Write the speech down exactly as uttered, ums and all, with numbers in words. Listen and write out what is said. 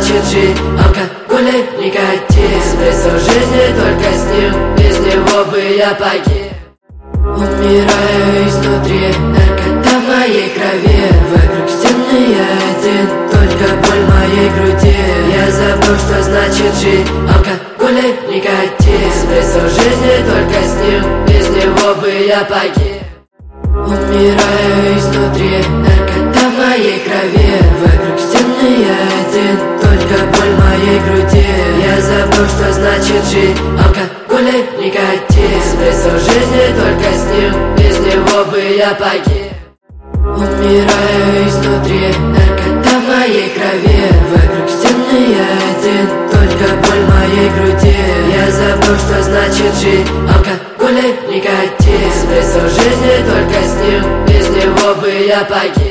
значит жить. Алкоголь, никотин, смысл жизни только с ним, без него бы я погиб. Умираю изнутри, наркота в моей крови. Вокруг стены я один, только боль в моей груди. Я забыл, что значит жить. Алкоголь, никотин, смысл жизни только с ним, без него бы я погиб. Умираю изнутри, наркота в моей крови. Вокруг стены я один, только боль в моей груди. Я забыл, что значит жить. Алкоголь, никотин, смысл жизни только с ним, без него бы я погиб. Умираю изнутри, наркота в моей крови. Вокруг стены я один, только боль в моей груди. Я забыл, что значит жить. Алкоголь, никотин, смысл жизни только с ним, без него бы я погиб.